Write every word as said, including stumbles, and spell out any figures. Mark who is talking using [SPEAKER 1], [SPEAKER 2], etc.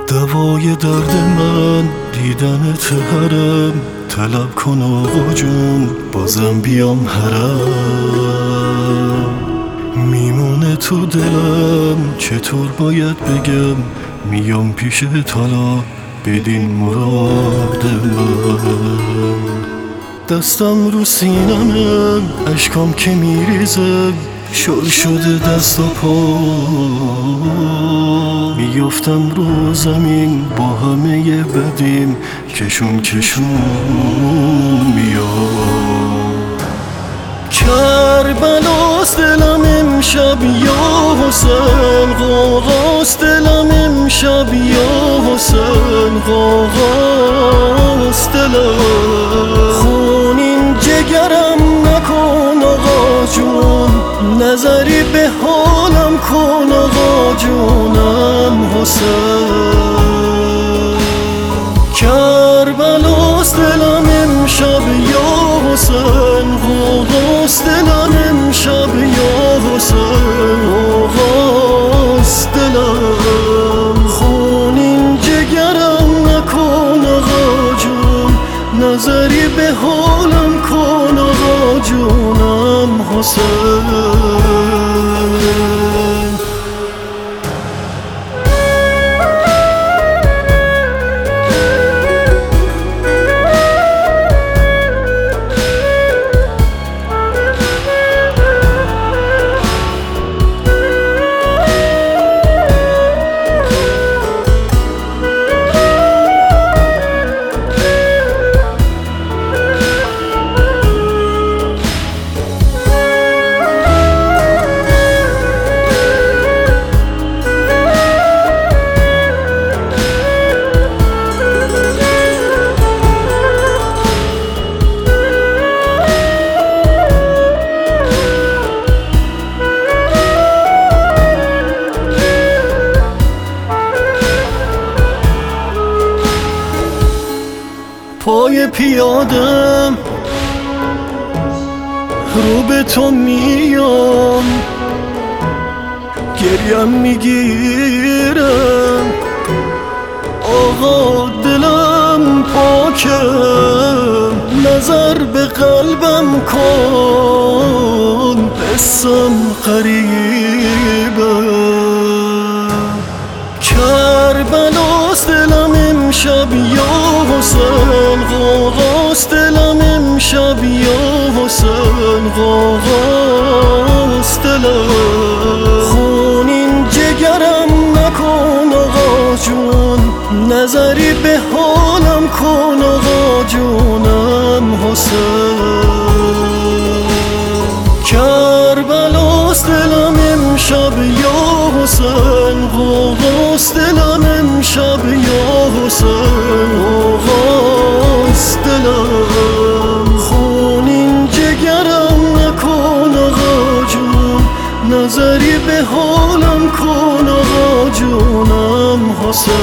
[SPEAKER 1] دوای درد من دیدنت حرم، طلب کن آقا جون بازم بیام حرم. میمونه تو دلم چطور باید بگم، میام پیش حالا بدین مراد من. دستم رو سینمه اشکام که میریزه، شل شده دست و پا، میافتم رو زمین با همه بدیم، کشون کشون میاد. کربلاست دلم امشب یا حسین، غوغاست دلم امشب یا حسین، غوغاست دلم. خونین جگرم نکن آقا جون، نظری به حالم کن آقا جونم حسین. کربلاست دلم امشب یا حسین، غوغاست دلم امشب یا حسین، غوغاست دلم. خونین جگرم نکن آقا جون، نظری به حالم کن آقا جونم حسین. پای پیادم رو به تو میام، گریم میگیرم آقا دلم پاکه، نظر به قلبم کن حسم غریبه. کربلاست دلم امشب یا حسین، غوغاست دلم امشب یا حسین، غوغاست دلم. خونین جگرم نکن آقا جون، نظری به حالم کن آقا جونم حسین. کربلاست دلم امشب یا حسین، غوغاست دلم امشب یا حسین، غوغاست دلم. خونین جگرم نکن آقا جون، نظری به حالم کن آقا جونم حسین.